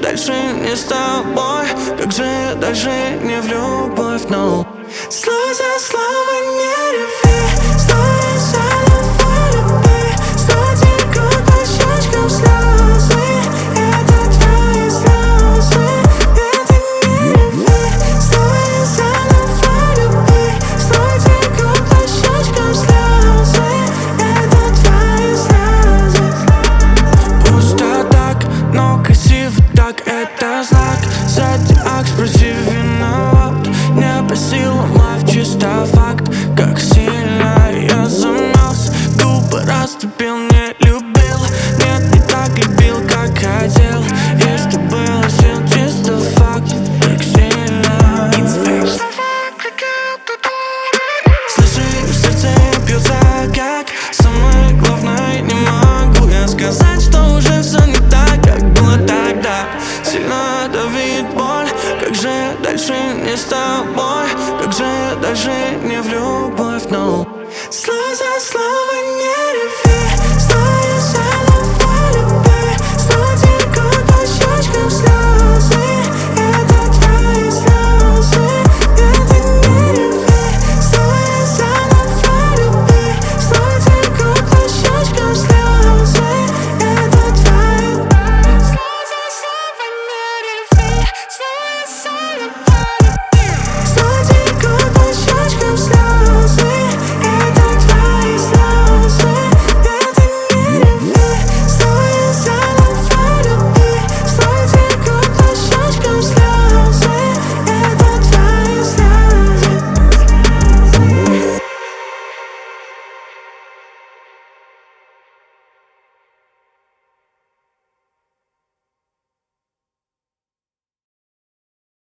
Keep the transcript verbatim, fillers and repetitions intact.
дальше не с тобой? Как же дальше не в любовь, no. Слово за слово не реви, слово за любовь люби. Сто текут по щечкам слезы, это твои слезы. Это не реви, слово за любовь люби. Сто текут по щечкам слезы, это твои слезы. Пусто так, но красиво так, это знак. Зодиак, спроси виноват. Не по силам лав, чисто факт. Как сильно я замялся, губы растопил, не любил. Нет, не так любил, как хотел. Если было сил, чисто факт. Как сильно. Слышишь, сердце бьется как. Самое главное, не могу я сказать, что уже все не так, как было тогда. Сильно давит боль. Как же дальше не с тобой? Как же дальше не в любовь, no.